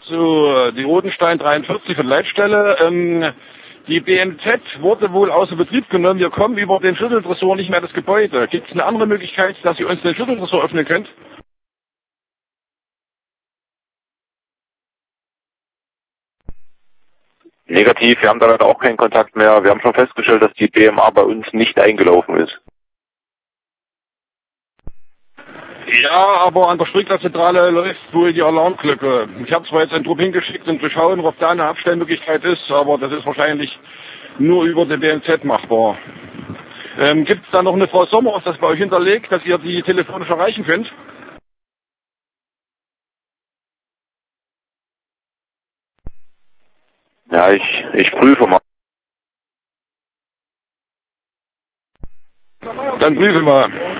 So, die Rodenstein 43 von Leitstelle. Die BMZ wurde wohl außer Betrieb genommen. Wir kommen über den Schütteltresor nicht mehr in das Gebäude. Gibt es eine andere Möglichkeit, dass ihr uns den Schütteltresor öffnen könnt? Negativ, wir haben da leider auch keinen Kontakt mehr. Wir haben schon festgestellt, dass die BMA bei uns nicht eingelaufen ist. Ja, aber an der Sprinklerzentrale läuft wohl die Alarmglocke. Ich habe zwar jetzt einen Trupp hingeschickt, um zu schauen, ob da eine Abstellmöglichkeit ist, aber das ist wahrscheinlich nur über den BMZ machbar. Gibt es da noch eine Frau Sommer, ist das bei euch hinterlegt, dass ihr die telefonisch erreichen könnt? Ja, ich prüfe mal. Dann prüfe mal.